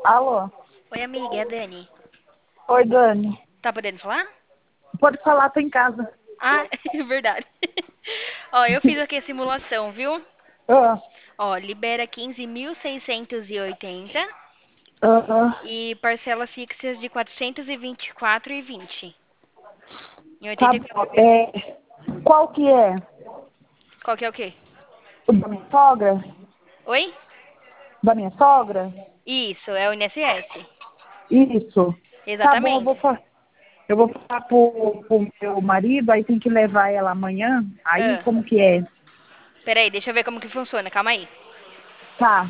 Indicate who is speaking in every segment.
Speaker 1: Alô?
Speaker 2: Oi, amiga, é a Dani.
Speaker 1: Oi, Dani.
Speaker 2: Tá podendo falar?
Speaker 1: Pode falar, tô em casa.
Speaker 2: Ah, é verdade. Ó, eu fiz aqui a simulação, viu?
Speaker 1: Ah,
Speaker 2: Ó, libera 15.680
Speaker 1: ah,
Speaker 2: e parcelas fixas de 424,20 em
Speaker 1: tá
Speaker 2: 84.
Speaker 1: bom. Qual que é?
Speaker 2: Qual que é o quê?
Speaker 1: O da minha sogra?
Speaker 2: Oi?
Speaker 1: Da minha sogra?
Speaker 2: Isso, é o INSS.
Speaker 1: Isso. Tá bom,
Speaker 2: Exatamente.
Speaker 1: eu vou falar pro meu marido, aí tem que levar ela amanhã. Aí
Speaker 2: Ah,
Speaker 1: como que é?
Speaker 2: peraí, deixa eu ver como que funciona, calma aí.
Speaker 1: Tá.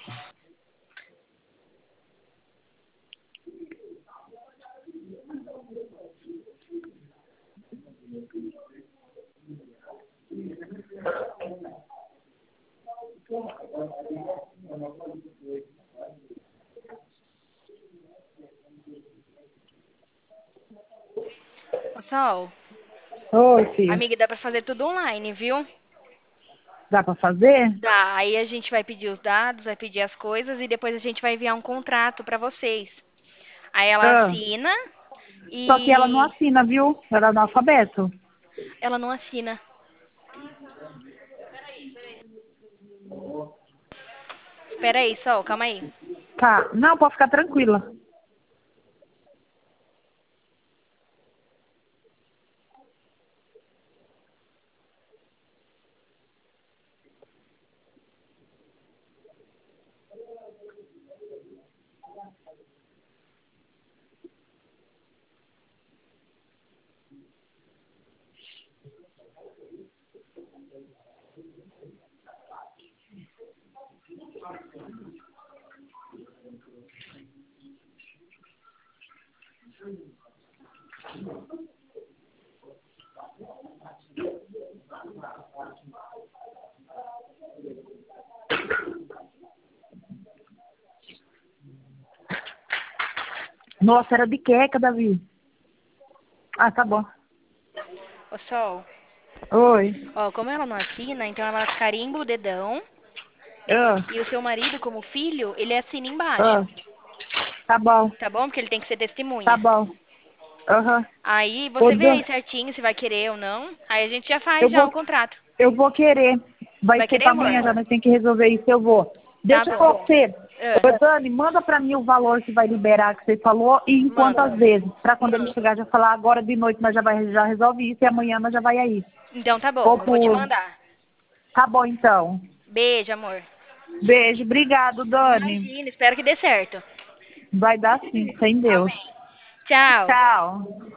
Speaker 2: Ô, Sol,
Speaker 1: Oi, filho.
Speaker 2: amiga, dá pra fazer tudo online, viu?
Speaker 1: Dá pra fazer?
Speaker 2: Dá, aí a gente vai pedir os dados, vai pedir as coisas e depois a gente vai enviar um contrato pra vocês. Aí ela
Speaker 1: Ah.
Speaker 2: assina
Speaker 1: Só que ela não
Speaker 2: e
Speaker 1: assina, viu? Ela é analfabeto.
Speaker 2: ela não assina. Espera aí, Sol, calma aí.
Speaker 1: Tá. Não, pode ficar tranquila. Nossa, era de queca, Davi. Ah, tá bom.
Speaker 2: Ô, Sol,
Speaker 1: Oi.
Speaker 2: ó, como ela não assina, então ela carimba o dedão
Speaker 1: Ah,
Speaker 2: e o seu marido, como filho, ele assina embaixo,
Speaker 1: ah, tá bom,
Speaker 2: tá bom? Porque ele tem que ser
Speaker 1: tá
Speaker 2: testemunha.
Speaker 1: bom. Aham.
Speaker 2: Aí
Speaker 1: Ô,
Speaker 2: você vê aí certinho se vai querer ou não. Aí a gente já faz
Speaker 1: Eu
Speaker 2: já
Speaker 1: vou,
Speaker 2: o contrato.
Speaker 1: eu vou querer. Vai
Speaker 2: Vai
Speaker 1: ser
Speaker 2: querer,
Speaker 1: para amanhã
Speaker 2: amor?
Speaker 1: já, nós temos que resolver isso, eu vou.
Speaker 2: Tá
Speaker 1: Deixa eu
Speaker 2: bom.
Speaker 1: falar pra você.
Speaker 2: Ah,
Speaker 1: Ô, Dani, manda para mim o valor que vai liberar que você falou e em
Speaker 2: mando.
Speaker 1: quantas vezes. Para quando ele chegar já falar agora de noite nós já resolve isso e amanhã nós já vai aí.
Speaker 2: Então tá
Speaker 1: Ou
Speaker 2: bom, eu vou te
Speaker 1: por...
Speaker 2: mandar.
Speaker 1: Tá bom então.
Speaker 2: Beijo, amor.
Speaker 1: Beijo, obrigado, Dani.
Speaker 2: Imagina, espero que dê certo.
Speaker 1: Vai dar sim, sem Deus.
Speaker 2: Tchau.
Speaker 1: Tchau.